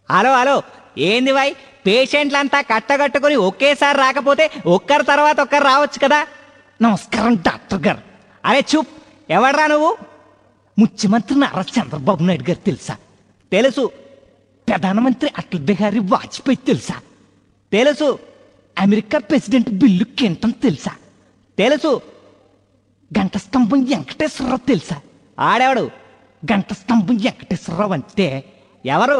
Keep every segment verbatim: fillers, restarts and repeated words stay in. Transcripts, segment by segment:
Hello hello ఏంది వై పేషెంట్లంతా కట్టగట్టుకుని ఒకేసారి రాకపోతే ఒక్కరి తర్వాత ఒక్కరు రావచ్చు కదా. నమస్కారం డాక్టర్ గారు. అరే చూప్, ఎవడ్రా నువ్వు? ముఖ్యమంత్రి నారా చంద్రబాబు నాయుడు గారు తెలుసా? తెలుసు. ప్రధానమంత్రి అటల్ బిహారీ వాజ్పేయి తెలుసా? తెలుసు. అమెరికా ప్రెసిడెంట్ బిల్లు క్లింటన్ తెలుసా? తెలుసు. గంట స్తంభం వెంకటేశ్వరరావు తెలుసా? ఆడేవాడు గంట స్తంభం వెంకటేశ్వరరావు అంటే ఎవరు?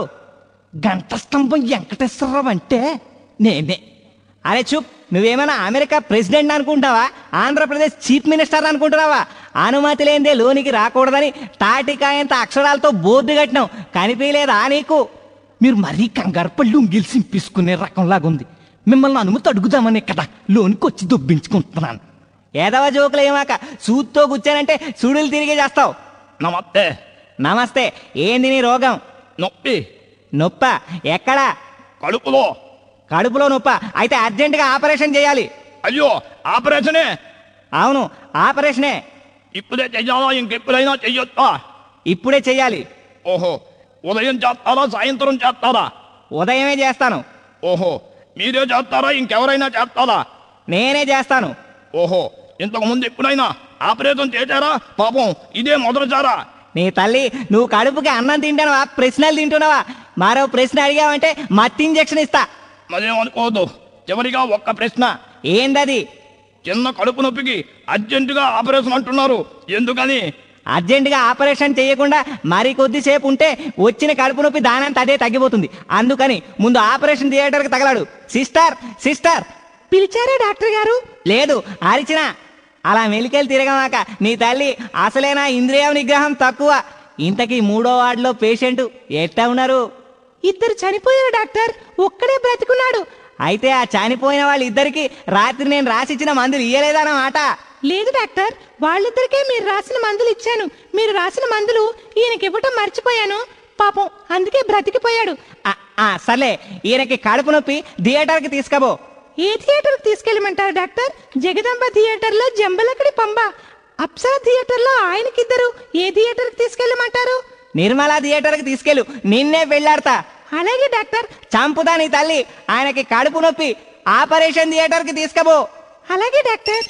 గంట స్తంభం వెంకటేశ్వరరావు అంటే నేనే. అరే చూప్, నువ్వేమైనా అమెరికా ప్రెసిడెంట్ అనుకుంటావా? ఆంధ్రప్రదేశ్ చీఫ్ మినిస్టర్ అనుకుంటున్నావా? అనుమతి లేనిదే లోనికి రాకూడదని తాటికాయంత అక్షరాలతో బోర్డు కట్టినాం, కనిపించలేదా నీకు? మీరు మరీ కంగారు పళ్ళు ఉంగిలు సింపేసుకునే రకంలాగుంది. మిమ్మల్ని అనుమతి అడుగుదామనే కదా లోనికి వచ్చి దొబ్బించుకుంటున్నాను. ఏదవ జోకులు ఏమాక సూత్తో కూర్చానంటే సుడులు తిరిగి చేస్తావు. నమస్తే. నమస్తే. ఏంది నీ రోగం? నొప్పి. నొప్ప? ఎక్కడా? కడుపులో. కడుపులో నొప్ప? అయితే అర్జెంటుగా ఆపరేషన్ చేయాలి. అయ్యో, ఆపరేషనే? అవును, ఆపరేషనే. ఇప్పుడే చెయ్యాలా, ఇంకెప్పుడైనా చెయ్యొచ్చా? ఇప్పుడే చెయ్యాలి. ఓహో, ఉదయం చేస్తారా సాయంత్రం చేస్తారా? ఉదయమే చేస్తాను. ఓహో, మీరే చేస్తారా ఇంకెవరైనా చేస్తారా? నేనే చేస్తాను. ఓహో, ఇంతకు ముందు ఎప్పుడైనా ఆపరేషన్ చేశారా? పాపం ఇదే మొదటిసారా? నీ తల్లి, నువ్వు కడుపుకి అన్నం తింటావా ప్రశ్నలు తింటున్నావా? మరో ప్రశ్న అడిగావంటే మత్తి ఇంజక్షన్ ఇస్తా. మరేమనుకోవద్దు. చివరిగా ఒక్క ప్రశ్న. ఏందది? చిన్న కడుపు నొప్పికి అర్జెంటుగా ఆపరేషన్ అంటున్నారు, ఎందుకని? అర్జెంటుగా ఆపరేషన్ చేయకుండా మరి కొద్దిసేపు ఉంటే వచ్చిన కడుపు నొప్పి దానంత అదే తగ్గిపోతుంది. అందుకని ముందు ఆపరేషన్ థియేటర్కి తగలాడు. సిస్టర్ సిస్టర్ పిలిచారా డాక్టర్ గారు? లేదు, అరిచినా. అలా మెలికెళ్ళి తిరగమాక నీ తల్లి, అసలేనా ఇంద్రియ నిగ్రహం తక్కువ. ఇంతకీ మూడో వార్డులో పేషెంట్ ఎట్టా ఉన్నారు? ఇద్దరు చనిపోయారు డాక్టర్, ఒక్కడే బ్రతికున్నాడు. అయితే ఆ చనిపోయిన వాళ్ళిద్దరికి రాత్రి నేను రాసిచ్చిన మందులు ఇయ్యలేదన్నమాట. లేదు డాక్టర్, వాళ్ళిద్దరికే మీరు రాసిన మందులు ఇచ్చాను. మీరు రాసిన మందులు ఈయనకి ఇవ్వటం మర్చిపోయాను. పాపం అందుకే బ్రతికిపోయాడు. సర్లే, ఈయనకి కడుపు నొప్పి థియేటర్కి తీసుకపో. ఏ థియేటర్కి తీసుకెళ్ళమంటారు డాక్టర్? జగదంబ థియేటర్లో జంబలకడి పంబ, అప్సరా థియేటర్లో ఆయనకిద్దరు. ఏ థియేటర్కి తీసుకెళ్ళమంటారు? నిర్మలా థియేటర్కి తీసుకెళ్ళు, నిన్నే వెళ్ళాడతా. అలాగే డాక్టర్. చంపుదా నీ తల్లి, ఆయనకి కడుపు నొప్పి, ఆపరేషన్ థియేటర్కి తీసుకపో. అలాగే డాక్టర్.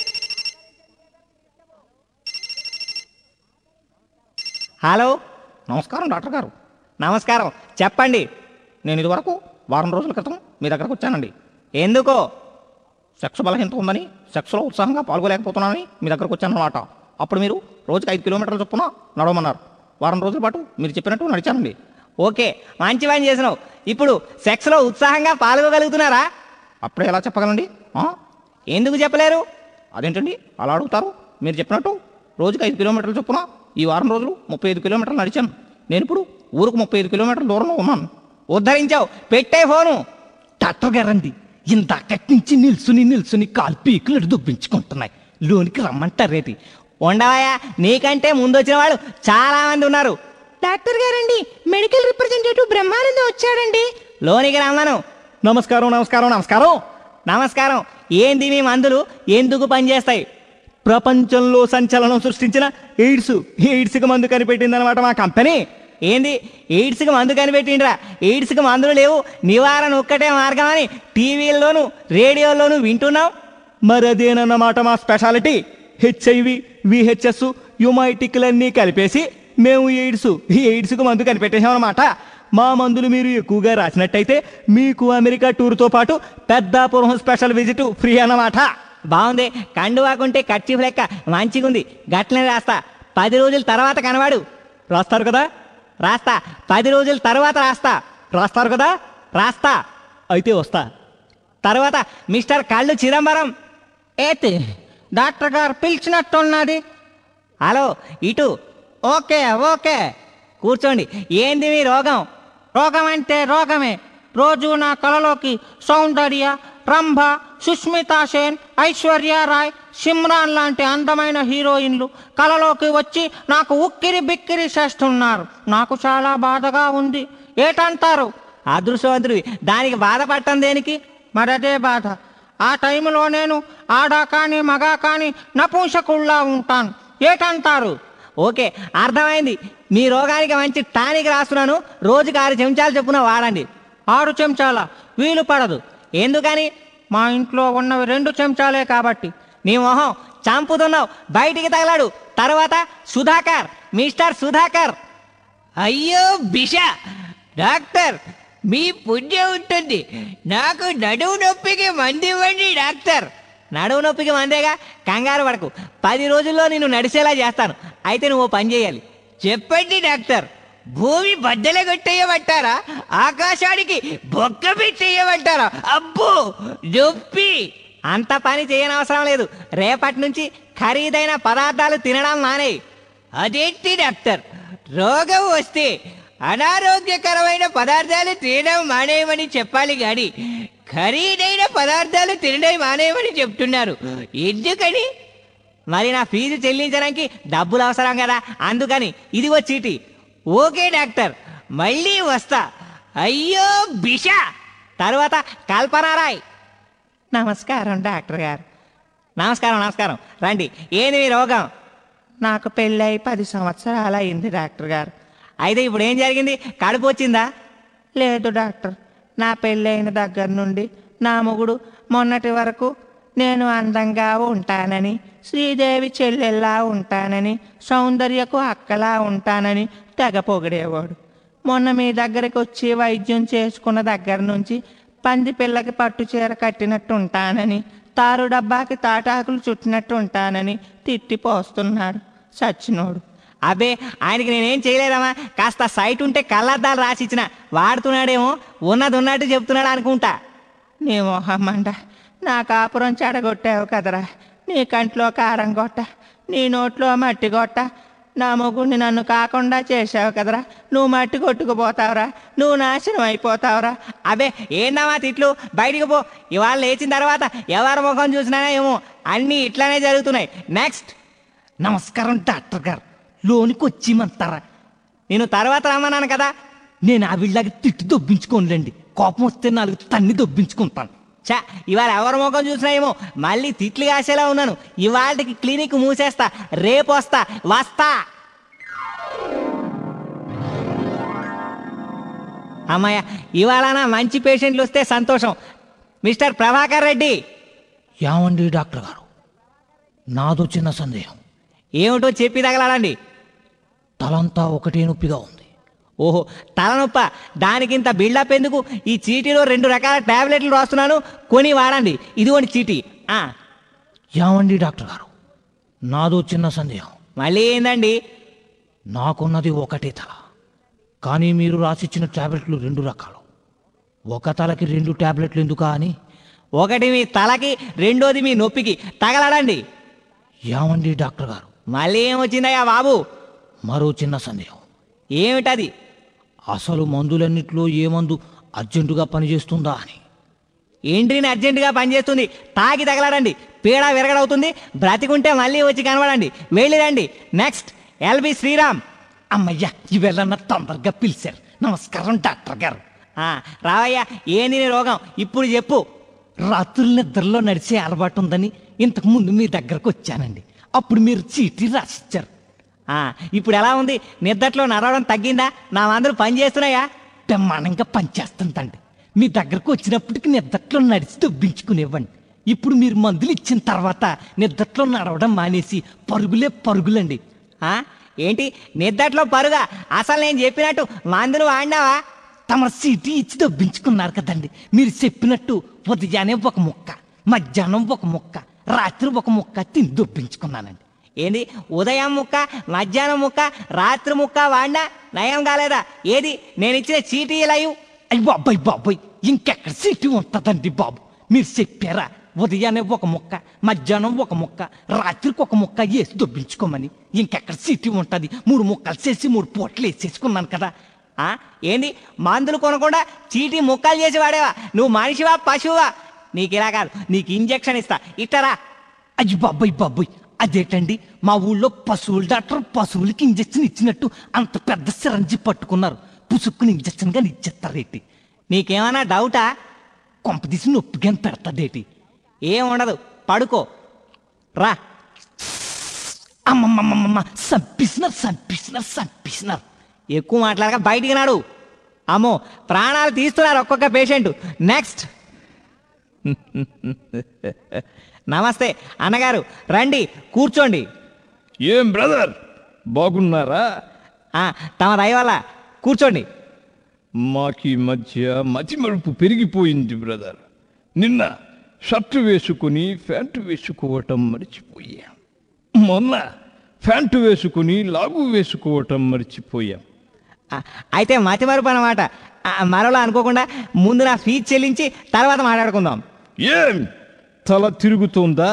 హలో, నమస్కారం డాక్టర్ గారు. నమస్కారం. చెప్పండి. నేను ఇదివరకు వారం రోజుల క్రితం మీ దగ్గరకు వచ్చానండి. ఎందుకో? సెక్స్ బలహీనత ఉందని, సెక్స్లో ఉత్సాహంగా పాల్గొలేకపోతున్నానని మీ దగ్గరకు వచ్చాను అన్నమాట. అప్పుడు మీరు రోజుకి ఐదు కిలోమీటర్ల చొప్పున నడవమన్నారు. వారం రోజుల పాటు మీరు చెప్పినట్టు నడిచానండి. ఓకే, మంచి పని చేసినావు. ఇప్పుడు సెక్స్లో ఉత్సాహంగా పాల్గొగలుగుతున్నారా? అప్పుడే ఎలా చెప్పగలండి? ఎందుకు చెప్పలేరు? అదేంటండి అలా అడుగుతారు? మీరు చెప్పినట్టు రోజుకి ఐదు కిలోమీటర్ల చొప్పున ఈ వారం రోజులు ముప్పై ఐదు కిలోమీటర్లు నడిచాను. నేను ఇప్పుడు ఊరుకు ముప్పై ఐదు కిలోమీటర్ల దూరంలో ఉన్నాను. ఉద్ధరించావు. పెట్టే ఫోను. డాక్టర్ గారండి, ఇందాకటి నుంచి నిల్చుని నిల్చుని కాలు పీకులు దుబ్బించుకుంటున్నాయి. లోనికి రమ్మంటారేటి? ఉండవయా, నీకంటే ముందు వచ్చిన వాళ్ళు చాలా మంది ఉన్నారు. డాక్టర్ గారండి, మెడికల్ రిప్రజెంటేటివ్ బ్రహ్మానందం వచ్చాడండి. లోనికి రమ్మను. నమస్కారం నమస్కారం నమస్కారం నమస్కారం. ఏంది మీ మందులు ఎందుకు పనిచేస్తాయి? ప్రపంచంలో సంచలనం సృష్టించిన ఎయిడ్స్ ఎయిడ్స్కి మందు కనిపెట్టిందనమాట మా కంపెనీ. ఏంది ఎయిడ్స్కి మందు కనిపెట్టిండ్రా? ఎయిడ్స్కి మందులు లేవు, నివారణ ఒక్కటే మార్గం అని టీవీల్లోనూ రేడియోలోనూ వింటున్నాం. మరి అదేనన్నమాట మా స్పెషాలిటీ. హెచ్ఐవి విహెచ్ఎస్ యుమైటిక్లన్నీ కలిపేసి మేము ఎయిడ్స్ ఈ ఎయిడ్స్కి మందు కనిపెట్టేసామన్నమాట. మా మందులు మీరు ఎక్కువగా రాసినట్టయితే మీకు అమెరికా టూర్తో పాటు పెద్దాపురం స్పెషల్ విజిట్ ఫ్రీ అన్నమాట. బాగుంది. కండువాకుంటే కర్చీఫ్ లెక్క మంచిగుంది. గట్లనే రాస్తా. పది రోజుల తర్వాత కనవాడు. రాస్తారు కదా? రాస్తా. పది రోజుల తర్వాత రాస్తా. రాస్తారు కదా? రాస్తా. అయితే వస్తా. తర్వాత మిస్టర్ కళ్ళు చిదంబరం. ఏతి డాక్టర్ గారు పిలిచినట్టున్నది. హలో, ఇటు. ఓకే ఓకే, కూర్చోండి. ఏంది మీ రోగం? రోగం అంటే రోగమే. రోజు నా కలలోకి సౌందర్య, రంభ, సుష్మితా సేన్, ఐశ్వర్య రాయ్, సిమ్రాన్ లాంటి అందమైన హీరోయిన్లు కలలోకి వచ్చి నాకు ఉక్కిరి బిక్కిరి చేస్తున్నారు. నాకు చాలా బాధగా ఉంది. ఏటంటారు? అదృష్టవంతుడివి, దానికి బాధపడటం దేనికి? మరదే బాధ. ఆ టైంలో నేను ఆడా కానీ మగా కానీ నపుంసకుల్లా ఉంటాను. ఏటంటారు? ఓకే, అర్థమైంది. మీ రోగానికి మంచి టానిక్ రాస్తున్నాను. రోజుకి ఆరు చెంచాలు చొప్పున వాడండి. ఆరు చెంచాల వీలు పడదు. ఎందుకని? మా ఇంట్లో ఉన్నవి రెండు చెంచాలే కాబట్టి. నీ మొహం చంపుతున్నావు, బయటికి తగలాడు. తర్వాత సుధాకర్, మిస్టర్ సుధాకర్. అయ్యో బిష, డాక్టర్ మీ పుణ్యం ఉంటుంది. నాకు నడువు నొప్పికి మంది ఇవ్వండి డాక్టర్. నడువు నొప్పికి మందేగా, కంగారు పడకు. పది రోజుల్లో నేను నడిచేలా చేస్తాను. అయితే నువ్వు ఓ పని చేయాలి. చెప్పండి డాక్టర్. భూమి బద్దలు కొట్టేయమంటారా? ఆకాశానికి బొక్క పెట్టేయమంటారా? అబ్బో నొప్పి. అంత పని చేయనవసరం లేదు. రేపటి నుంచి ఖరీదైన పదార్థాలు తినడం మానేయి. అదేంటి డాక్టర్, రోగం వస్తే అనారోగ్యకరమైన పదార్థాలు తినడం మానేయమని చెప్పాలి గాని ఖరీదైన పదార్థాలు తినడం మానేయమని చెప్తున్నారు. ఎందుకని? మరి నా ఫీజు చెల్లించడానికి డబ్బులు అవసరం కదా, అందుకని. ఇదిగో చీటీ. ఓకే డాక్టర్, మళ్ళీ వస్తా. అయ్యో బిష. తరువాత కల్పనారాయ్. నమస్కారం డాక్టర్ గారు. నమస్కారం నమస్కారం. రండి. ఏంది మీ రోగం? నాకు పెళ్ళై పది సంవత్సరాలు అయింది డాక్టర్ గారు. అయితే ఇప్పుడు ఏం జరిగింది? కడుపు వచ్చిందా? లేదు డాక్టర్. నా పెళ్ళైన దగ్గర నుండి నా మొగుడు మొన్నటి వరకు నేను అందంగా ఉంటానని, శ్రీదేవి చెల్లెల్లా ఉంటానని, సౌందర్యకు అక్కలా ఉంటానని తెగ పొగిడేవాడు. మొన్న మీ దగ్గరికి వచ్చి వైద్యం చేసుకున్న దగ్గర నుంచి పంది పిల్లకి పట్టు చీర కట్టినట్టు ఉంటానని, తారు డబ్బాకి తాటాకులు చుట్టినట్టు ఉంటానని తిట్టిపోస్తున్నాడు సచ్చినోడు. అబ్బే, ఆయనకి నేనేం చేయలేదమ్మా. కాస్త సైట్ ఉంటే కళ్ళద్దాలు రాసిచ్చిన. వాడుతున్నాడేమో, ఉన్నది ఉన్నట్టు చెప్తున్నాడు అనుకుంటా. నీ మొహమ్మండ, నా కాపురం చెడగొట్టావు కదరా. నీ కంట్లో కారం గొట్ట, నీ నోట్లో మట్టి గొట్ట. నా మొగుడిని నన్ను కాకుండా చేసావు కదరా. నువ్వు మట్టి కొట్టుకుపోతావురా, నువ్వు నాశనం అయిపోతావురా. అబే, ఏందమ్మా తిట్లు? బయటికి పో. ఇవాళ లేచిన తర్వాత ఎవరి ముఖం చూసినా ఏమో అన్నీ ఇట్లానే జరుగుతున్నాయి. నెక్స్ట్. నమస్కారం డాక్టర్ గారు. లోనికి వచ్చిమంటారా? నేను తర్వాత రమ్మన్నాను కదా. నేను ఆ వీళ్ళకి తిట్టి దొబ్బించుకోనులేండి. కోపం వస్తే నాలుగు తన్ని దొబ్బించుకుంటాను. చా, ఇవాళ ఎవరి ముఖం చూసినా ఏమో మళ్ళీ తిట్లు కాసేలా ఉన్నాను. ఇవాళకి క్లినిక్ మూసేస్తా. రేపు వస్తా వస్తా అమ్మాయ, ఇవాళ నా మంచి పేషెంట్లు వస్తే సంతోషం. మిస్టర్ ప్రభాకర్ రెడ్డి. ఏమండి డాక్టర్ గారు, నాదో చిన్న సందేహం. ఏమిటో చెప్పి తగలాడండి. తలంతా ఒకటే నొప్పిగా ఉంది. ఓహో, తలనొప్ప? దానికింత బిల్డప్ ఎందుకు? ఈ చీటీలో రెండు రకాల టాబ్లెట్లు రాస్తున్నాను, కొని వాడండి. ఇదిగోండి చీటీ. ఆ, ఏమండి డాక్టర్ గారు, నాదో చిన్న సందేహం. మళ్ళీ ఏందండి? నాకున్నది ఒకటే తల, కానీ మీరు రాసిచ్చిన టాబ్లెట్లు రెండు రకాలు. ఒక తలకి రెండు టాబ్లెట్లు ఎందుకా అని. ఒకటి మీ తలకి, రెండోది మీ నొప్పికి. తగలడండి. ఏమండి డాక్టర్ గారు, మళ్ళీ ఏమొచ్చిందయ్యా బాబు? మరో చిన్న సందేహం. ఏమిటది? అసలు మందులన్నిట్లో ఏ మందు అర్జెంటుగా పనిచేస్తుందా అని. ఏంట్రీని అర్జెంటుగా పనిచేస్తుంది? తాగి తగలడండి. పీడ విరగడవుతుంది. బ్రతికుంటే మళ్ళీ వచ్చి కనబడండి. వెళ్ళిరండి. నెక్స్ట్. ఎల్బి శ్రీరామ్. అమ్మయ్యా, ఇవేళన్నా తొందరగా పిలిచారు. నమస్కారం డాక్టర్ గారు. ఆ, రావయ్యా. ఏంది నీ రోగం? ఇప్పుడు చెప్పు. రాత్రుల నిద్రలో నడిచే అలవాటు ఉందని ఇంతకు ముందు మీ దగ్గరకు వచ్చానండి. అప్పుడు మీరు చీటీ రాసిచ్చారు. ఆ, ఇప్పుడు ఎలా ఉంది? నిద్రలో నడవడం తగ్గిందా? నా మందులు పని చేస్తున్నాయా? బ్రహ్మాండంగా పనిచేస్తుందండి. మీ దగ్గరకు వచ్చినప్పటికి నిద్రలో నడిచి దొబ్బించుకునేవ్వండి. ఇప్పుడు మీరు మందులు ఇచ్చిన తర్వాత నిద్రలో నడవడం మానేసి పరుగులే పరుగులండి. ఆ, ఏంటి నిద్రలో పరుగా? అసలు నేను చెప్పినట్టు మందులు వాడినావా? తమ చీటీ ఇచ్చి దొబ్బించుకున్నారు కదండి. మీరు చెప్పినట్టు ఉదయాన్నే ఒక ముక్క, మధ్యాహ్నం ఒక ముక్క, రాత్రి ఒక ముక్క తిని దొబ్బించుకున్నానండి. ఏంది? ఉదయం ముక్క, మధ్యాహ్నం ముక్క, రాత్రి ముక్క వాడినా నయం కాలేదా? ఏది నేను ఇచ్చిన చీటీ లైవ్? అయ్యి బాబాయ్ బాబాయ్, ఇంకెక్కడ చీటీ ఉంటుందండి బాబు. మీరు చెప్పారా ఉదయాన్నే ఒక ముక్క, మధ్యాహ్నం ఒక ముక్క, రాత్రికి ఒక ముక్క వేసి దొబ్బించుకోమని? ఇంకెక్కడ చీటీ ఉంటుంది? మూడు ముక్కలు చేసి మూడు పూటలు వేసేసుకున్నాను కదా. ఆ, ఏంది? మందులు కొనకుండా చీటీ ముక్కలు చేసి వాడేవా? నువ్వు మనిషివా పశువా? నీకు ఇలా కాదు, నీకు ఇంజెక్షన్ ఇస్తా. ఇట్టరా. అయ్యి బాబాయ్ బాబాయ్, అదేటండి, మా ఊళ్ళో పశువుల డాక్టర్ పశువులకి ఇంజక్షన్ ఇచ్చినట్టు అంత పెద్ద సిరంజి పట్టుకున్నారు. పుసుక్కుని ఇంజక్షన్ గాని ఇచ్చేస్తారేటి? నీకేమన్నా డౌటా? కొంపదీసి నొప్పిగా పెడతాదేటి? ఏం ఉండదు, పడుకో. రా. అమ్మమ్మమ్మమ్మ, సంపిస్తున్నారు సంపిస్తున్నారు సంపిస్తున్నారు. ఎక్కువ మాట్లాడక బయటికి నాడు. అమ్మో ప్రాణాలు తీస్తున్నారు ఒక్కొక్క పేషెంట్. నెక్స్ట్. నమస్తే అన్నగారు, రండి కూర్చోండి. ఏం బ్రదర్ బాగున్నారా? ఆ, తమ దయ వల్ల కూర్చోండి. మాకి మధ్య మతిమరుపు పెరిగిపోయింది బ్రదర్. నిన్న షర్టు వేసుకుని ప్యాంటు వేసుకోవటం మర్చిపోయాం. మొన్న ప్యాంటు వేసుకుని లాగు వేసుకోవటం మర్చిపోయాం. ఆ, అయితే మతి మరుపు అన్నమాట. ఆ, మరోలా అనుకోకుండా ముందు నా ఫీజు చెల్లించి తర్వాత మాట్లాడుకుందాం. ఏం తల తిరుగుతోందా?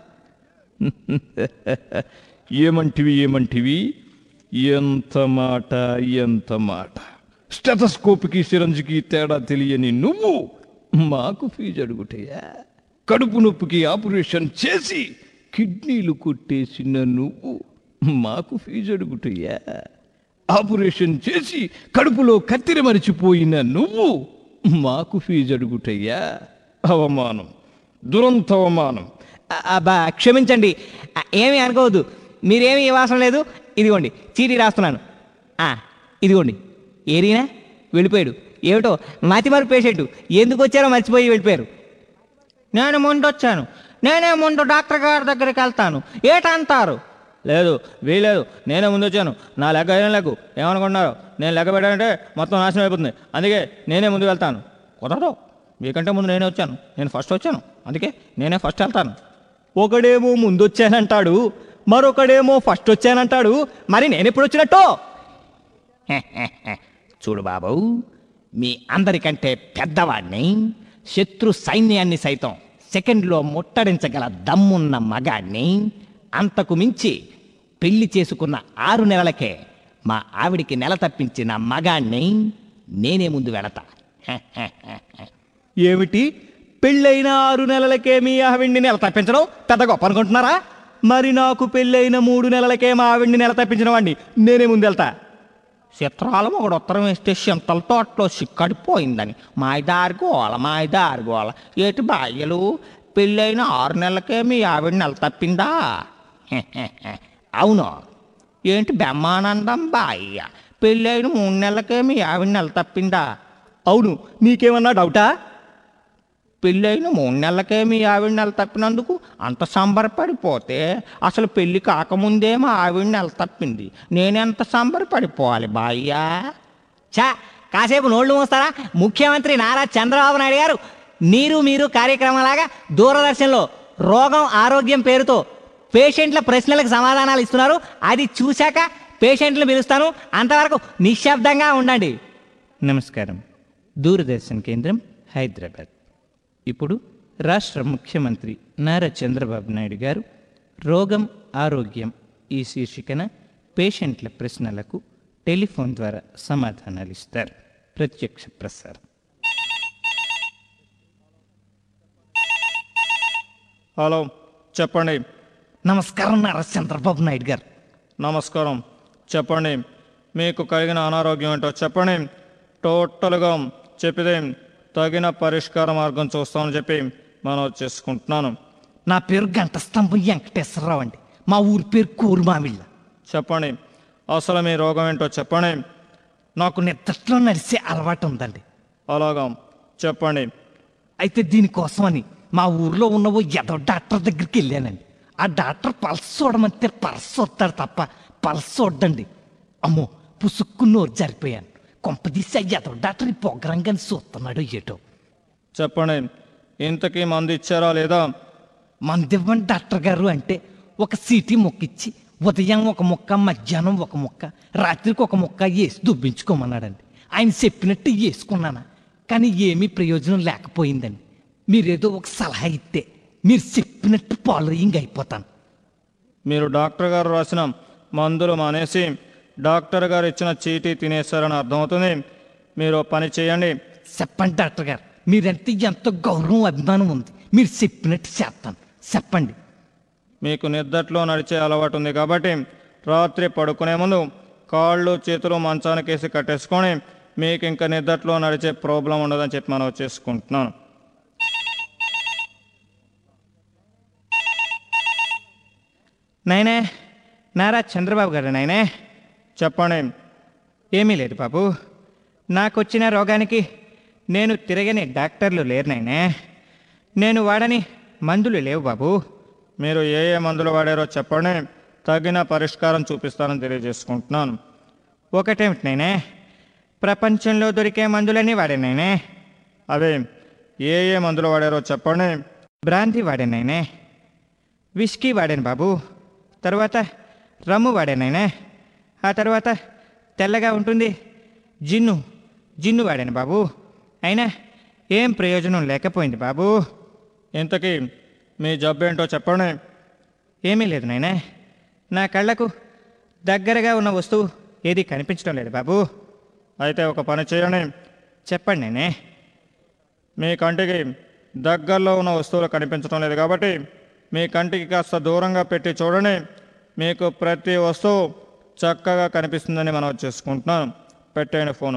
ఏమంటివి ఏమంటివి ఎంత మాట ఎంత మాట. స్టెథోస్కోప్కి సిరంజికి తేడా తెలియని నువ్వు మాకు ఫీజు అడుగుటయా? కడుపు నొప్పికి ఆపరేషన్ చేసి కిడ్నీలు కొట్టేసిన నువ్వు మాకు ఫీజు అడుగుటయా? ఆపరేషన్ చేసి కడుపులో కత్తిర మరిచిపోయిన నువ్వు మాకు ఫీజు అడుగుటయ్యా? అవమానం, దురంత అవమానం. ఆ, అబ్బా క్షమించండి, ఆ, ఏమీ అనుకోవద్దు. మీరేమీ ఇవ్వాల్సిన లేదు. ఇదిగోండి చీటీ రాస్తున్నాను. ఆ, ఇదిగోండి. ఏరీనా వెళ్ళిపోయాడు. ఏమిటో మతి మరుపు పేషెంట్, ఎందుకు వచ్చారో మర్చిపోయి వెళ్ళిపోయారు. నేను ముందు వచ్చాను, నేనే ముందు డాక్టర్ గారి దగ్గరికి వెళ్తాను ఏటంటారు? లేదు వీలేదు, నేనే ముందు వచ్చాను. నా లెక్క ఏం లెగ్గు ఏమనుకుంటున్నారు? నేను లెక్క పెట్టానంటే మొత్తం నాశనం అయిపోతుంది. అందుకే నేనే ముందు వెళ్తాను. కుదరదు, మీకంటే ముందు నేనే వచ్చాను. నేను ఫస్ట్ వచ్చాను, అందుకే నేనే ఫస్ట్ వెళ్తాను. ఒకడేమో ముందు వచ్చానంటాడు, మరొకడేమో ఫస్ట్ వచ్చానంటాడు. మరి నేను ఎప్పుడు వచ్చినట్టు? చూడు బాబు, మీ అందరికంటే పెద్దవాడిని, శత్రు సైన్యాన్ని సైతం సెకండ్లో ముట్టడించగల దమ్మున్న మగాడిని, అంతకు మించి పెళ్లి చేసుకున్న ఆరు నెలలకే మా ఆవిడికి నెల తప్పించిన మగాణ్ణి నేనే ముందు వెళతా. ఏమిటి, పెళ్ళైన ఆరు నెలలకే మీ ఆవిడ్ని నెల తప్పించడం పెద్ద గొప్ప అనుకుంటున్నారా? మరి నాకు పెళ్ళైన మూడు నెలలకే మా ఆవిడ్ని నెల తప్పించిన వాడిని నేనే ముందు వెళ్తా. చిత్రాలం ఒకడు ఉత్తరం వేస్తే చింతల తోటలో సిక్కడిపోయిందని మాయదారి గోల మాయదారి గోల. ఏటి బాయ్యలు, పెళ్ళైన ఆరు నెలలకే మీ ఆవిడ నెల తప్పిందా? అవును. ఏంటి బ్రహ్మానందం బాయ్య, పెళ్ళైన మూడు నెలలకే మీ ఆవిడ నెల తప్పిందా? అవును, నీకేమన్నా డౌటా? పెళ్ళైన మూడు నెలలకే మీ ఆవిడ నెల తప్పినందుకు అంత సంబరపడిపోతే అసలు పెళ్ళి కాకముందే మా ఆవిడ నెల తప్పింది. నేనెంత సంబరపడిపోవాలి బాయ్యా? చా కాసేపు నోళ్ళు మూస్తారా? ముఖ్యమంత్రి నారా చంద్రబాబు నాయుడు గారు నీరు మీరు కార్యక్రమంలాగా దూరదర్శన్లో రోగం ఆరోగ్యం పేరుతో పేషెంట్ల ప్రశ్నలకు సమాధానాలు ఇస్తున్నారు. అది చూశాక పేషెంట్లు పిలుస్తాను. అంతవరకు నిశ్శబ్దంగా ఉండండి. నమస్కారం. దూరదర్శన్ కేంద్రం, హైదరాబాద్. ఇప్పుడు రాష్ట్ర ముఖ్యమంత్రి నారా చంద్రబాబు నాయుడు గారు రోగం ఆరోగ్యం ఈ శీర్షికన పేషెంట్ల ప్రశ్నలకు టెలిఫోన్ ద్వారా సమాధానాలు ఇస్తారు. ప్రత్యక్ష ప్రసారం. హలో, చెప్పండి. నమస్కారం నారా చంద్రబాబు నాయుడు గారు. నమస్కారం, చెప్పండి. మీకు కలిగిన అనారోగ్యం ఏంటో చెప్పండి. టోటల్గా చెప్పితే తగిన పరిష్కార మార్గం చూస్తామని చెప్పి మనం చేసుకుంటున్నాను. నా పేరు గంట స్తంభం వెంకటేశ్వరరావు అండి. మా ఊరి పేరు కూరుమావిళ్ళ. చెప్పండి, అసలు మీ రోగం ఏంటో చెప్పండి. నాకు నిద్రలో నడిచే అలవాటు ఉందండి. అలాగా, చెప్పండి. అయితే దీనికోసమని మా ఊర్లో ఉన్న ఓ ఎదో డాక్టర్ దగ్గరికి వెళ్ళానండి. ఆ డాక్టర్ పల్స్ చూడమంటే పల్స్ చూస్తాడు తప్ప పల్స్ చూడ్డండి. అమ్మో, పుసుక్కు నోరు జారిపోయాను. కొంపదీసి ఆ ఎదో డాక్టర్ ఈ పొగరంగాని చూస్తున్నాడు ఏటో. చెప్పండి, ఇంతకీ మందు ఇచ్చారా లేదా? మందివ్వండి డాక్టర్ గారు అంటే ఒక సీటీ మొక్కిచ్చి ఉదయం ఒక ముక్క, మధ్యాహ్నం ఒక ముక్క, రాత్రికి ఒక ముక్క వేసి దుబ్బించుకోమన్నాడండి. ఆయన చెప్పినట్టు వేసుకున్నాను, కానీ ఏమీ ప్రయోజనం లేకపోయిందండి. మీరేదో ఒక సలహా ఇస్తే మీరు చెప్పినట్టు ఫాలోయింగ్ అయిపోతాను. మీరు డాక్టర్ గారు రాసిన మందులు మానేసి డాక్టర్ గారు ఇచ్చిన చీటీ తినేశారని అర్థమవుతుంది. మీరు పని చేయండి. చెప్పండి డాక్టర్ గారు, మీరంటే ఎంతో గౌరవం అభిమానం ఉంది. మీరు చెప్పినట్టు చేస్తాను. చెప్పండి. మీకు నిద్దట్లో నడిచే అలవాటు ఉంది కాబట్టి రాత్రి పడుకునే ముందు కాళ్ళు చేతులు మంచానికేసి కట్టేసుకొని మీకు ఇంకా నిద్దట్లో నడిచే ప్రాబ్లం ఉండదని చెప్పి మనం చేసుకుంటున్నాను. నాయనే, నారా చంద్రబాబు గారు నాయనే. చెప్పండి. ఏమీ లేదు బాబు, నాకొచ్చిన రోగానికి నేను తిరగని డాక్టర్లు లేరు నాయనా. నేను వాడని మందులు లేవు బాబు. మీరు ఏ ఏ మందులు వాడారో చెప్పండి, తగిన పరిష్కారం చూపిస్తానని తెలియజేసుకుంటున్నాను. ఒకటేమిటి నాయనా, ప్రపంచంలో దొరికే మందులన్నీ వాడాను నాయనా. అదే ఏ ఏ మందులు వాడారో చెప్పండి. బ్రాంతి వాడాను నాయనా, విస్కీ వాడాను బాబు, తర్వాత రమ్ము వాడాను నాయనా, ఆ తర్వాత తెల్లగా ఉంటుంది జిన్ను జిన్ను వాడాను బాబు. అయినా ఏం ప్రయోజనం లేకపోయింది బాబు. ఇంతకీ మీ జబ్బు ఏంటో చెప్పండి. ఏమీ లేదు నాయనా, నా కళ్ళకు దగ్గరగా ఉన్న వస్తువు ఏది కనిపించడం లేదు బాబు. అయితే ఒక పని చేయండి. చెప్పండి నాయనా. మీ కంటికి దగ్గరలో ఉన్న వస్తువులు కనిపించడం లేదు కాబట్టి మీ కంటికి కాస్త దూరంగా పెట్టి చూడండి. మీకు ప్రతి వస్తువు చక్కగా కనిపిస్తుందని మనం చేసుకుంటున్నాను. పెట్టేయండి ఫోను.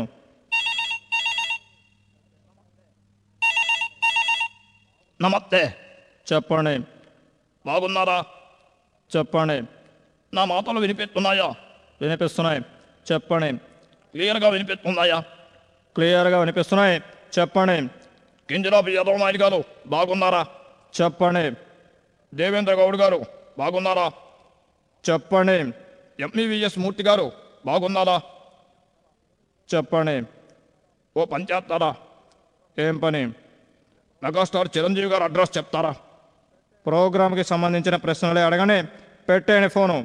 నమస్తే. చెప్పండి. బాగున్నారా? చెప్పండి. నా మాటలు వినిపిస్తున్నాయా? వినిపిస్తున్నాయి. చెప్పండి. క్లియర్గా వినిపిస్తున్నాయా? క్లియర్గా వినిపిస్తున్నాయి. చెప్పండి. కింజరాపు యాదవ్ నాయుడు గారు బాగున్నారా? చెప్పండి. దేవేంద్ర గౌడ్ గారు బాగున్నారా? చెప్పండి. ఎంఈవిఎస్ మూర్తి గారు బాగున్నారా? చెప్పండి. ఓ పని చేస్తారా? ఏం పని? మెగాస్టార్ చిరంజీవి గారు అడ్రస్ చెప్తారా? ప్రోగ్రామ్కి సంబంధించిన ప్రశ్నలే అడగండి. పెట్టేయండి ఫోను.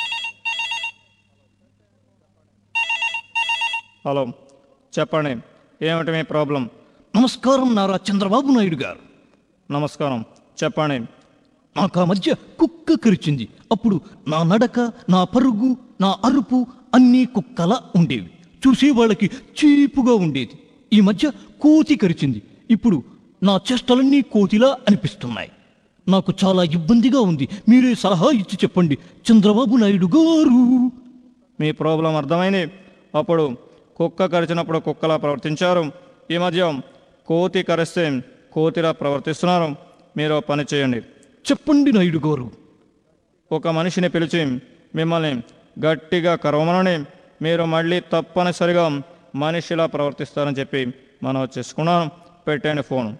హలో, చెప్పండి. ఏమిటి మీ ప్రాబ్లం? నమస్కారం నారా చంద్రబాబు నాయుడు గారు. నమస్కారం. చెప్పండి. నాకు ఆ మధ్య కుక్క కరిచింది. అప్పుడు నా నడక, నా పరుగు, నా అరుపు అన్నీ కుక్కలా ఉండేవి. చూసే వాళ్ళకి చీపుగా ఉండేది. ఈ మధ్య కోతి కరిచింది. ఇప్పుడు నా చేష్టలన్నీ కోతిలా అనిపిస్తున్నాయి. నాకు చాలా ఇబ్బందిగా ఉంది. మీరే సలహా ఇచ్చి చెప్పండి చంద్రబాబు నాయుడు గారు. మీ ప్రాబ్లం అర్థమైంది. అప్పుడు కుక్క కరిచినప్పుడు కుక్కలా ప్రవర్తించారు. ఈ మధ్య కోతి కరిస్తే కోతిలా ప్రవర్తిస్తున్నారు. మీరు ఓ పని చేయండి. చెప్పండి నాయుడు గారు. ఒక మనిషిని పిలిచి మిమ్మల్ని గట్టిగా కరవమనని, మీరు మళ్ళీ తప్పనిసరిగా మనిషిలా ప్రవర్తిస్తారని చెప్పి మనం చేసుకున్నాం. పెట్టండి ఫోను.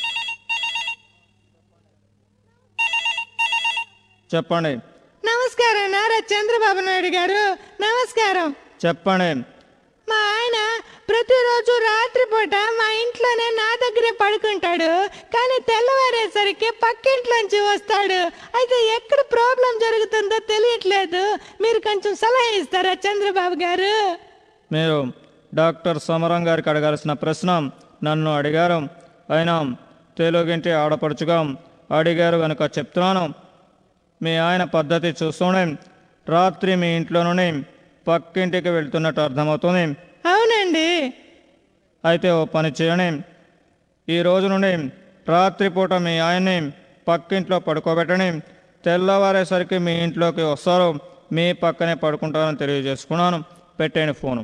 చెప్పండి. నమస్కారం నారా చంద్రబాబు నాయుడు గారు. నమస్కారం. చెప్పండి. మా ఆయన ప్రతిరోజు రాత్రిపూట మా ఇంట్లోనే నా దగ్గరే పడుకుంటాడు, కానీ తెల్లవారేసరికి పక్కింట్లోంచి వస్తాడు. అయితే ఎక్కడ ప్రాబ్లం జరుగుతుందో తెలియట్లేదు. మీరు కొంచెం సలహా ఇస్తారా చంద్రబాబు గారు? మీరు డాక్టర్ సమరం గారికి అడగాల్సిన ప్రశ్న నన్ను అడిగారు. అయినా తెలుగింటి ఆడపడుచుగా అడిగారు కనుక చెప్తున్నాను. మీ ఆయన పద్ధతి చూస్తూనే రాత్రి మీ ఇంట్లో నుండి పక్కింటికి వెళ్తున్నట్టు అర్థమవుతుంది. అవునండి. అయితే ఓ పని చేయండి. ఈ రోజు నుండి రాత్రిపూట మీ ఆయన్ని పక్కింట్లో పడుకోబెట్టండి. తెల్లవారేసరికి మీ ఇంట్లోకి వస్తారు, మీ పక్కనే పడుకుంటారని తెలియజేసుకున్నాను. పెట్టేయండి ఫోను.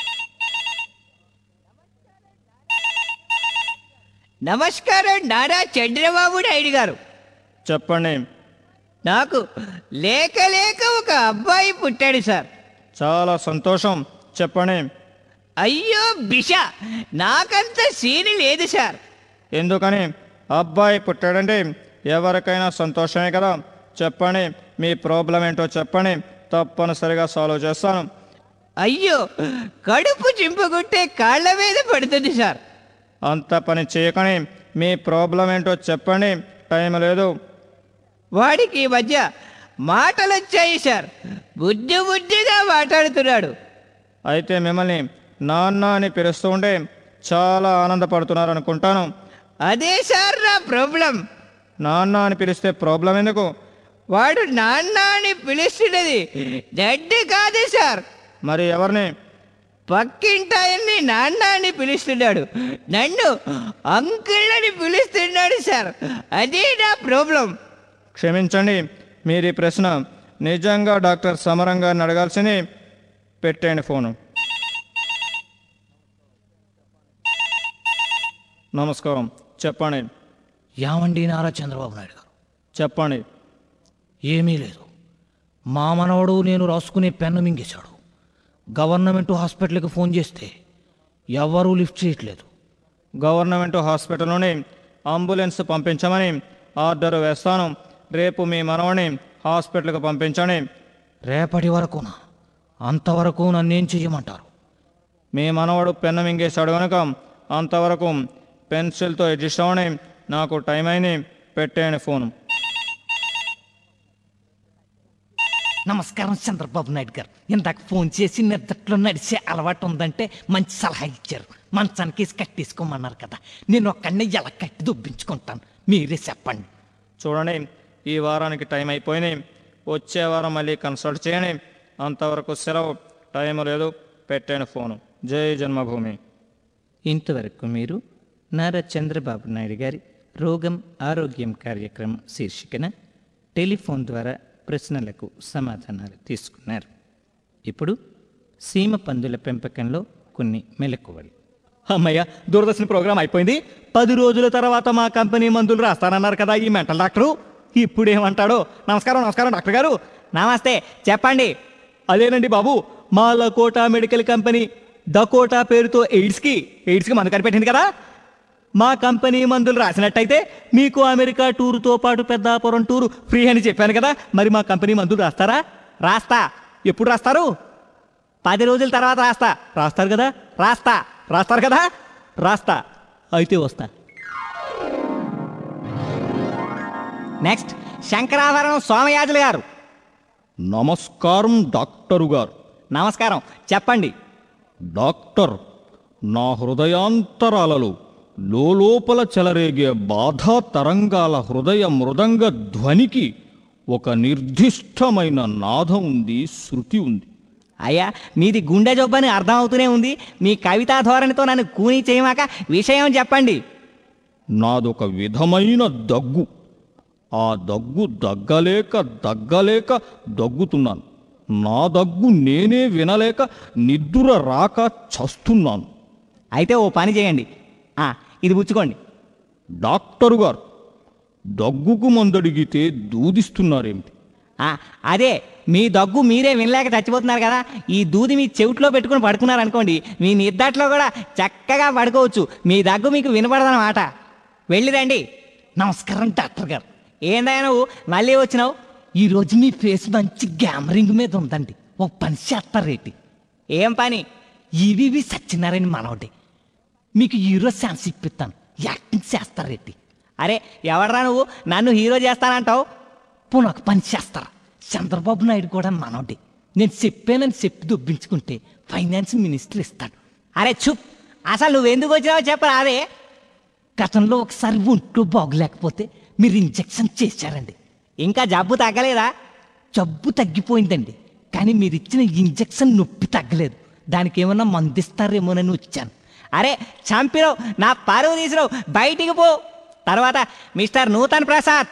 నమస్కారం నారా చంద్రబాబు నాయుడు గారు. చెప్పండి. నాకు లేక లేక ఒక అబ్బాయి పుట్టాడు సార్. చాలా సంతోషం. చెప్పండి. అయ్యో బిష, నాకంత సీని లేదు సార్. ఎందుకని? అబ్బాయి పుట్టాడంటే ఎవరికైనా సంతోషమే కదా. చెప్పండి. మీ ప్రాబ్లం ఏంటో చెప్పండి, తప్పనిసరిగా సాల్వ్ చేస్తాను. అయ్యో, కడుపు చింపుకుంటే కాళ్ళ మీద పడుతుంది సార్. అంత పని చేయకని మీ ప్రాబ్లం ఏంటో చెప్పండి, టైం లేదు. వాడికి ఈ మధ్య మాటలు వచ్చాయి సార్. బుద్ధి బుద్ధిగా మాట్లాడుతున్నాడు. అయితే మిమ్మల్ని నాన్న అని పిలుస్తూ ఉంటే చాలా ఆనందపడుతున్నారు అనుకుంటాను. అదే సార్ నా ప్రాబ్లం. నాన్న అని పిలిస్తే ప్రాబ్లం ఎందుకు? వాడు నాన్న అని పిలుస్తున్నది దడ్డి కాదు సార్. మరి ఎవరిని? పక్కింటాయన్ని నాన్న అని పిలుస్తున్నాడు, నన్ను అంకుల్ అని పిలుస్తున్నాడు సార్. అదే నా ప్రాబ్లం. క్షమించండి, మీరు ఈ ప్రశ్న నిజంగా డాక్టర్ సమరం గారిని అడగాల్సింది. పెట్టండి ఫోను. నమస్కారం. చెప్పండి. యామండి నారా చంద్రబాబు నాయుడు గారు. చెప్పండి. ఏమీ లేదు. మా మనవడు నేను రాసుకునే పెన్ను మింగేశాడు. గవర్నమెంట్ హాస్పిటల్కి ఫోన్ చేస్తే ఎవరూ లిఫ్ట్ చేయట్లేదు. గవర్నమెంట్ హాస్పిటల్లోనే అంబులెన్స్ పంపించమని ఆర్డర్ వేస్తాను. రేపు మీ మనవని హాస్పిటల్కి పంపించండి. రేపటి వరకునా? అంతవరకు నన్నేం చెయ్యమంటారు? మీ మనవడు పెన్ను మింగేశాడు కనుక అంతవరకు పెన్సిల్తో అడ్జస్ట్ అవ్వని. నాకు టైం అయింది, పెట్టేయండి ఫోను. నమస్కారం చంద్రబాబు నాయుడు గారు. ఇందాక ఫోన్ చేసి నిద్రలో నడిచే అలవాటు ఉందంటే మంచి సలహా ఇచ్చారు. మంచానికి వేసి కట్టేసుకోమన్నారు కదా, నేను ఒక్కడిని ఎలా కట్టి దుబ్బించుకుంటాను, మీరే చెప్పండి. చూడండి, ఈ వారానికి టైం అయిపోయింది. వచ్చే వారం మళ్ళీ కన్సల్ట్ చేయండి. అంతవరకు సెలవు. టైం లేదు, పెట్టేయండి ఫోను. జై జన్మభూమి. ఇంతవరకు మీరు నారా చంద్రబాబు నాయుడు గారి రోగం ఆరోగ్యం కార్యక్రమం శీర్షికన టెలిఫోన్ ద్వారా ప్రశ్నలకు సమాధానాలు తీసుకున్నారు. ఇప్పుడు సీమ పందుల పెంపకంలో కొన్ని మెలకువలు. అమ్మయ్య, దూరదర్శన్ ప్రోగ్రాం అయిపోయింది. పది రోజుల తర్వాత మా కంపెనీ మందులు రాస్తానన్నారు కదా ఈ మెంటల్ డాక్టరు. ఇప్పుడు ఏమంటాడో. నమస్కారం నమస్కారం డాక్టర్ గారు. నమస్తే, చెప్పండి. అదేనండి బాబు, మా లకోటా మెడికల్ కంపెనీ డకోటా పేరుతో ఎయిడ్స్కి ఎయిడ్స్కి మందు కనిపెట్టింది కదా. మా కంపెనీ మందులు రాసినట్టయితే మీకు అమెరికా టూరుతో పాటు పెద్దాపురం టూరు ఫ్రీ అని చెప్పాను కదా. మరి మా కంపెనీ మందులు రాస్తారా? రాస్తా. ఎప్పుడు రాస్తారు? పది రోజుల తర్వాత రాస్తా. రాస్తారు కదా. రాస్తా. రాస్తారు కదా. రాస్తా. అయితే వస్తా. నెక్స్ట్ శంకరాభరణం సోమయాజులు గారు. నమస్కారం డాక్టరు గారు. నమస్కారం, చెప్పండి. డాక్టర్, నా హృదయాంతరాలలో లోపల చెలరేగే బాధా తరంగాల హృదయ మృదంగ ధ్వనికి ఒక నిర్దిష్టమైన నాదం ఉంది, శృతి ఉంది. అయ్యా, మీది గుండె జబ్బని అర్థం అవుతూనే ఉంది. మీ కవితా ధోరణితో నన్ను కూనీ చేయమాక విషయం చెప్పండి. నాదొక విధమైన దగ్గు. ఆ దగ్గు దగ్గలేక దగ్గలేక దగ్గుతున్నాను. నా దగ్గు నేనే వినలేక నిద్ర రాక చస్తున్నాను. అయితే ఓ పని చేయండి, ఆ, ఇది పుచ్చుకోండి. డాక్టరు గారు, దగ్గుకు మందడిగితే దూదిస్తున్నారేమిటి? ఆ, అదే, మీ దగ్గు మీరే వినలేక చచ్చిపోతున్నారు కదా. ఈ దూది మీ చెవిట్లో పెట్టుకుని పడుకున్నారు అనుకోండి, మీ నిద్దట్లో కూడా చక్కగా పడుకోవచ్చు. మీ దగ్గు మీకు వినపడదన్నమాట. వెళ్ళిరండి. నమస్కారం డాక్టర్ గారు. ఏందయ్యా నువ్వు మళ్ళీ వచ్చినావు? ఈరోజు మీ ఫేస్ మంచి గ్యామరింగ్ మీద ఉందండి. ఒక పని చేస్తారేటి? ఏం పని? ఈవీవి సత్యనారాయణ మనవడే. మీకు హీరో ఛాన్స్ ఇప్పిస్తాను, యాక్టింగ్ చేస్తారేటి? అరే, ఎవడరా నువ్వు నన్ను హీరో చేస్తానంటావు? పోనీ ఒక పని చేస్తారా? చంద్రబాబు నాయుడు కూడా మనవడే. నేను చెప్పానని చెప్పి దొబ్బించుకుంటే ఫైనాన్స్ మినిస్టర్ ఇస్తాడు. అరే చుప్, అసలు నువ్వు ఎందుకు వచ్చినావో చెప్పరా. అదే, గతంలో ఒకసారి ఒంట్లో బాగులేకపోతే మీరు ఇంజెక్షన్ చేశారండి. ఇంకా జబ్బు తగ్గలేదా? జబ్బు తగ్గిపోయిందండి, కానీ మీరు ఇచ్చిన ఇంజెక్షన్ నొప్పి తగ్గలేదు. దానికి ఏమన్నా మందిస్తారేమోనని వచ్చాను. అరే చంపినావు, నా పరువు తీసినావు, బయటికి పో. తర్వాత mister Nutan Prasad.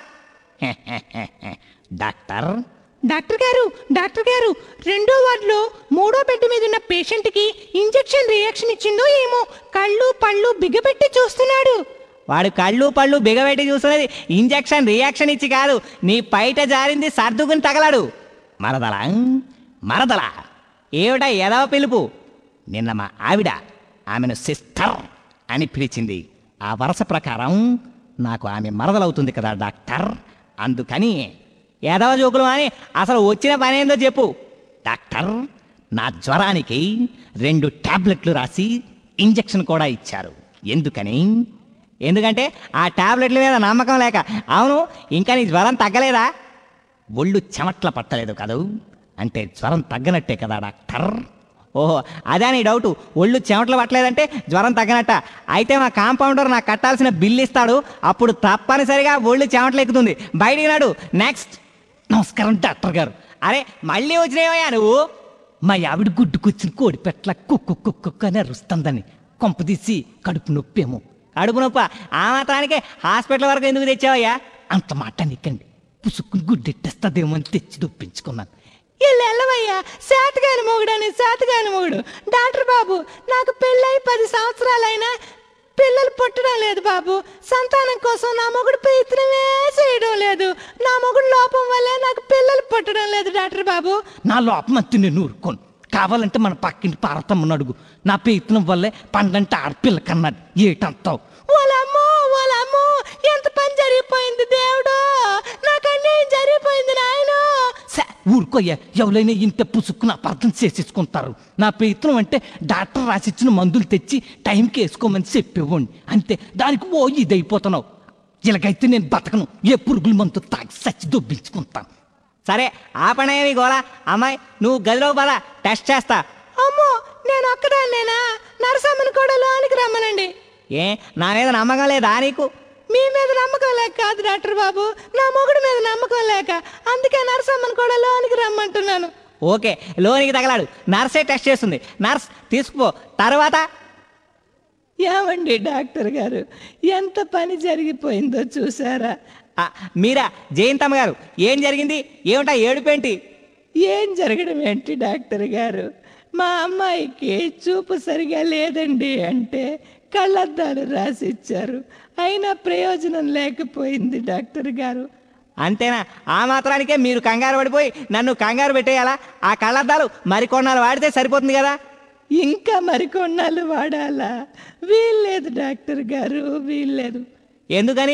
Doctor doctor గారు, డాక్టర్ గారు, రెండో వార్డులో మూడో బెడ్ మీద ఉన్న పేషెంట్కి ఇంజెక్షన్ రియాక్షన్ ఇచ్చిందో ఏమో, కళ్ళు పళ్ళు బిగపెట్టి చూస్తున్నాడు. వాడు కళ్ళు పళ్ళు బిగబెట్టి చూస్తున్నది ఇంజెక్షన్ రియాక్షన్ ఇచ్చి కాదు, నీ పైట జారింది సర్దుకుని తగలాడు. మరదలా మరదలా ఏమిటా ఎదవ పిలుపు? నిన్న మా ఆవిడ ఆమెను సిస్టర్ అని పిలిచింది. ఆ వరుస ప్రకారం నాకు ఆమె మరదలవుతుంది కదా డాక్టర్. అందుకని ఎదవ జోకులు అని అసలు వచ్చిన పని ఏందో చెప్పు. డాక్టర్, నా జ్వరానికి రెండు టాబ్లెట్లు రాసి ఇంజెక్షన్ కూడా ఇచ్చారు. ఎందుకని? ఎందుకంటే ఆ టాబ్లెట్ల మీద నమ్మకం లేక. అవును, ఇంకా నీ జ్వరం తగ్గలేదా? ఒళ్ళు చెమట్ల పట్టలేదు కదూ, అంటే జ్వరం తగ్గనట్టే కదా డాక్టర్. ఓహో, అదే నీ డౌటు. ఒళ్ళు చెమటలు పట్టలేదంటే జ్వరం తగ్గనట్ట. అయితే మా కాంపౌండర్ నాకు కట్టాల్సిన బిల్లు ఇస్తాడు, అప్పుడు తప్పనిసరిగా ఒళ్ళు చెమటలు ఎక్కుతుంది. బయటికి నాడు. నెక్స్ట్. నమస్కారం డాక్టర్ గారు. అరే మళ్ళీ వచ్చినావయ్యా నువ్వు? మా ఆవిడ గుడ్డుకొచ్చిన కోడి పెట్ల కుక్కు కుక్కు అని అరుస్తుందని కొంపదీసి కడుపు నొప్పేమో. కడుపు నొప్ప? ఆ మాత్రానికే హాస్పిటల్ వరకు ఎందుకు తెచ్చావయ్యా? అంత మాట నీకండి, పుసుక్కుని గుడ్డెట్టేస్తుందేమో అని తెచ్చి దొప్పించుకున్నాను. వీళ్ళు వెళ్ళవయ్యా, శాతగాని మొగుడని శాతగాని మొగుడు. డాక్టర్ బాబు, నాకు పెళ్ళై పది సంవత్సరాలైనా పిల్లలు పుట్టడం లేదు బాబు. సంతానం కోసం నా మొగుడు ప్రయత్నమే చేయడం లేదు. నా మొగుడు లోపం వల్లే నాకు పిల్లలు పుట్టడం లేదు డాక్టర్ బాబు. నా లోపం అంతే, నేను ఊరుకోను. కావాలంటే మన పక్కింటి పార్వతమ్మను అడుగు. నా పేతనం వల్లే పండంటే ఆడపిల్ల కన్నది ఏటంతావు? ఓలమ్మో ఓలమ్మో ఎంత పని జరిగిపోయింది దేవుడు, నాకు అన్యాయం జరిగిపోయింది నాయన. సే ఊరుకోయ్యా, ఎవరైనా ఇంత పుసుక్కున అపార్థం చేసేసుకుంటారు. నా పేతనం అంటే డాక్టర్ రాసిచ్చిన మందులు తెచ్చి టైంకి వేసుకోమని చెప్పేవాడిని అంతే. దానికి ఓ ఇదైపోతున్నావు. ఇలాగైతే నేను బతకను. ఏ పురుగుల మందు తాగి సచ్చి దొబ్బించుకుంటాను. సరే ఆపణేమి గోలా. అమ్మాయి నువ్వు గదిలో పద, టెస్ట్ చేస్తా. అమ్మో నేను ఒక్కదాన్నేనా? నరసమ్మని కూడా లోనికి రమ్మనండి. ఏ నా మీద నమ్మకం లేదా నీకు? మీ మీద నమ్మకం లేక కాదు డాక్టర్ బాబు, నా మొగుడు మీద నమ్మకం లేక, అందుకే నరసమ్మని కూడా లోనికి రమ్మంటున్నాను. ఓకే, లోనికి తగలాడు. నర్సే టెస్ట్ చేస్తుంది. నర్స్ తీసుకుపో. తర్వాత ఏమండి డాక్టర్ గారు, ఎంత పని జరిగిపోయిందో చూసారా? ఆ, మీరా జయంతమ్మ గారు, ఏం జరిగింది? ఏమిటా ఏడుపేంటి? ఏం జరగడం ఏంటి డాక్టర్ గారు, మా అమ్మాయికి చూపు సరిగా లేదండి అంటే కళ్ళద్దాలు రాసిచ్చారు, అయినా ప్రయోజనం లేకపోయింది డాక్టర్ గారు. అంతేనా? ఆ మాత్రానికే మీరు కంగారు పడిపోయి నన్ను కంగారు పెట్టేయాలా? ఆ కళ్ళద్దాలు మరికొన్నాళ్ళు వాడితే సరిపోతుంది కదా. ఇంకా మరికొన్నాళ్ళు వాడాలా? వీల్లేదు డాక్టర్ గారు, వీల్లేదు. ఎందుకని?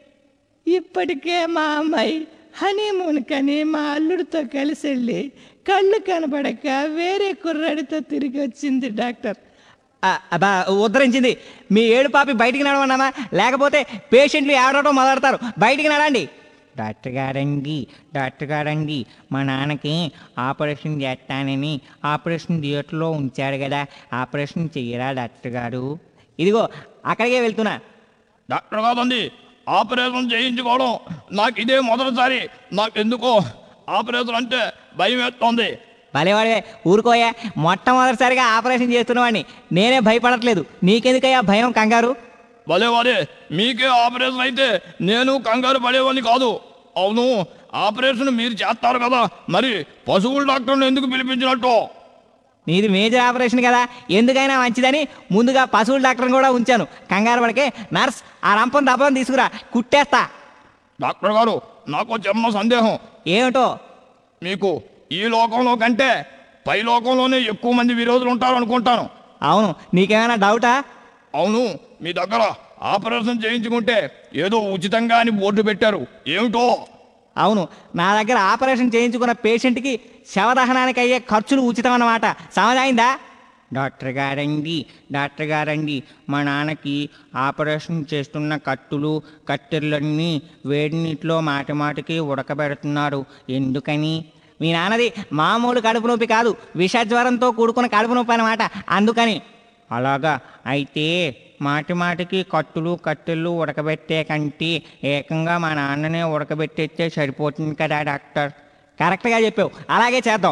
ఇప్పటికే మా అమ్మాయి హనీమూన్ కని మా అల్లుడితో కలిసి వెళ్ళి కళ్ళు కనబడక వేరే కుర్రాడితో తిరిగి వచ్చింది డాక్టర్. ఆ, అబ్బా ఉద్ధరించింది. మీ ఏడు పాపి బయటికి నడవన్నామా, లేకపోతే పేషెంట్లు ఏడవటం మొదలెడతారు. బయటికి నడండి. డాక్టర్ గారండి, డాక్టర్ గారండి, మా నాన్నకి ఆపరేషన్ చేస్తానని ఆపరేషన్ థియేటర్లో ఉంచాడు కదా, ఆపరేషన్ చెయ్యరా డాక్టర్ గారు? ఇదిగో అక్కడికే వెళ్తున్నా. డాక్టర్ కాదండి, ఆపరేషన్ చేయించుకోవడం నాకు ఇదే మొదటిసారి. నాకు ఎందుకో ఆపరేషన్ అంటే భయం వేస్తోంది. భలేవాడివే, ఊరుకోయా. మొట్టమొదటిసారిగా ఆపరేషన్ చేస్తున్నవాడిని. నేనే భయపడట్లేదు. నీకెందుకయ్యా భయం, కంగారు? భలేవారే, మీకే ఆపరేషన్ అయితే నేను కంగారు పడేవాడిని కాదు. అవును, ఆపరేషన్ మీరు చేస్తారు కదా, మరి పశువుల డాక్టర్ని ఎందుకు పిలిపించినట్టు? నీది మేజర్ ఆపరేషన్ కదా, ఎందుకైనా మంచిదని ముందుగా పశువుల డాక్టర్ని కూడా ఉంచాను. కంగారు పడకే. నర్స్, ఆ రంపం దప్పం తీసుకురా, కుట్టేస్తా. డాక్టర్ గారు, నాకు చిన్న సందేహం. ఏమిటో? మీకు ఈ లోకంలో కంటే పై లోకంలోనే ఎక్కువ మంది విరోధులు ఉంటారు అనుకుంటాను. అవును, నీకేమైనా డౌటా? అవును, మీ దగ్గర ఆపరేషన్ చేయించుకుంటే ఏదో ఉచితంగా అని బోర్డు పెట్టారు, ఏమిటో? అవును, నా దగ్గర ఆపరేషన్ చేయించుకున్న పేషెంట్కి శవదహనానికి అయ్యే ఖర్చులు ఉచితం అన్నమాట. సమజైందా? డాక్టర్ గారండి, డాక్టర్ గారండి, మా నాన్నకి ఆపరేషన్ చేస్తున్న కత్తులు కత్తెర్లన్నీ వేడి నీటిలో మాటి మాటికి ఉడకబెడుతున్నారు. ఎందుకని? మీ నాన్నది మామూలు కడుపు నొప్పి కాదు, విషజ్వరంతో కూడుకున్న కడుపు నొప్పి అన్నమాట. అందుకని. అలాగా? అయితే మాటి మాటికి కత్తులు కత్తెళ్ళు ఉడకబెట్టే కంటే ఏకంగా మా నాన్ననే ఉడకబెట్టేస్తే సరిపోతుంది కదా డాక్టర్. కరెక్ట్గా చెప్పావు, అలాగే చేద్దాం.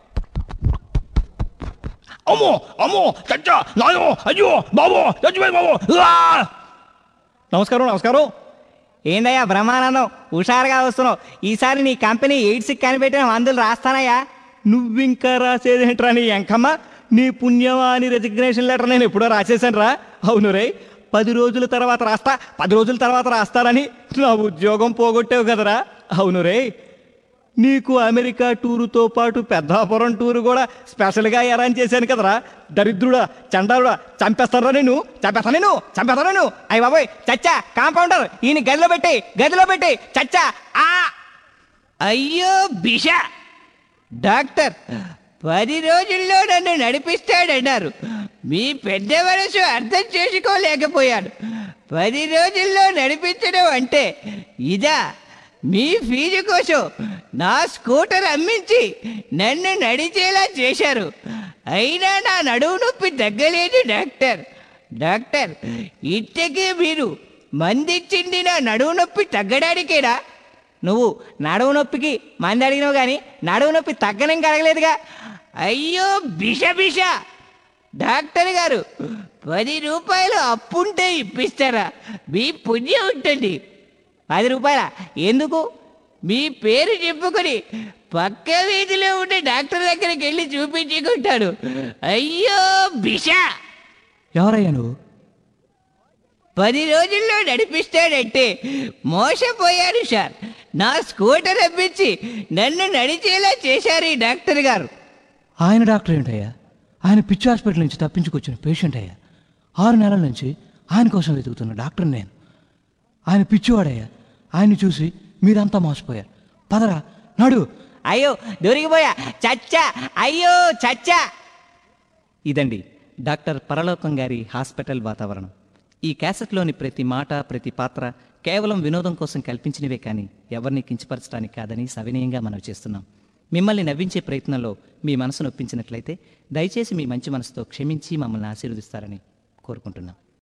అమ్మో అమ్మో, చచ్చా నాయో, అయ్యో బాబో, చచ్చిపోయి బాబో. నమస్కారం నమస్కారం. ఏందయ్యా బ్రహ్మానందం, హుషారుగా వస్తున్నావు. ఈసారి నీ కంపెనీ ఎయిడ్స్కి కనిపెట్టిన మందులు రాస్తానయ్యా. నువ్వింకా రాసేదేంట్రా నీ ఎంకమ్మ? నీ పుణ్యమా అని రెసిగ్నేషన్ లెటర్ నేను ఎప్పుడో రాసేసాను రా. అవును రే, పది రోజుల తర్వాత రాస్తా, పది రోజుల తర్వాత రాస్తారని నా ఉద్యోగం పోగొట్టావు కదరా. అవును రే, నీకు అమెరికా టూరుతో పాటు పెద్దాపురం టూరు కూడా స్పెషల్గా అరేంజ్ చేశాను కదరా. దరిద్రుడా, చండాలుడా, చంపేస్తారా నేను, చంపేస్తా నేను, చంపేస్తా నేను. అయ్య బాబోయ్, చచ్చా కాంపౌండర్, ఈయన గదిలో పెట్టి గదిలో పెట్టి చచ్చా. ఆ అయ్యో బిష, డాక్టర్ పది రోజుల్లో నన్ను నడిపిస్తాడన్నారు. మీ పెద్ద మనసు అర్థం చేసుకోలేకపోయాను. పది రోజుల్లో నడిపించడం అంటే ఇదా? మీ ఫీజు కోసం నా స్కూటర్ అమ్మించి నన్ను నడిచేలా చేశారు. అయినా నా నడువు నొప్పి తగ్గలేదు డాక్టర్. డాక్టర్, ఇంతకీ మీరు మందిచ్చింది నా నడువు నొప్పి తగ్గడానికేనా? నువ్వు నడువు నొప్పికి మంది అడిగినావు కానీ నడువు నొప్పి తగ్గనం కలగలేదుగా. అయ్యో బిష బిష, డాక్టర్ గారు పది రూపాయలు అప్పుంటే ఇప్పిస్తారా? మీ పుణ్యం ఉంటుంది. పది రూపాయల ఎందుకు? మీ పేరు చెప్పుకొని పక్క వీధిలో ఉండే డాక్టర్ దగ్గరికి వెళ్ళి చూపించుకుంటాడు. అయ్యో బిష, ఎవరయ్యా నువ్వు? పది రోజుల్లో నడిపిస్తాడంటే మోసపోయాడు సార్. నా స్కూటర్ అప్పించి నన్ను నడిచేలా చేశారు ఈ డాక్టర్ గారు. ఆయన డాక్టర్ ఏంటయ్యా? ఆయన పిచ్చి హాస్పిటల్ నుంచి తప్పించుకొచ్చిన పేషెంట్ అయ్యా. ఆరు నెలల నుంచి ఆయన కోసం వెతుకుతున్న డాక్టర్ నేను. ఆయన పిచ్చివాడయ్యా. ఆయన్ని చూసి మీరంతా మోసపోయారు. పదరా నాడు. అయ్యో దొరికిపోయా, చచ్చా, అయ్యో చచ్చా. ఇదండి డాక్టర్ పరలోకం గారి హాస్పిటల్ వాతావరణం. ఈ క్యాసెట్లోని ప్రతి మాట, ప్రతి పాత్ర కేవలం వినోదం కోసం కల్పించినవే కానీ ఎవరిని కించపరచడానికి కాదని సవినయంగా మనం చేస్తున్నాం. మిమ్మల్ని నవ్వించే ప్రయత్నంలో మీ మనసు నొప్పించినట్లయితే దయచేసి మీ మంచి మనసుతో క్షమించి మమ్మల్ని ఆశీర్వదిస్తారని కోరుకుంటున్నాం.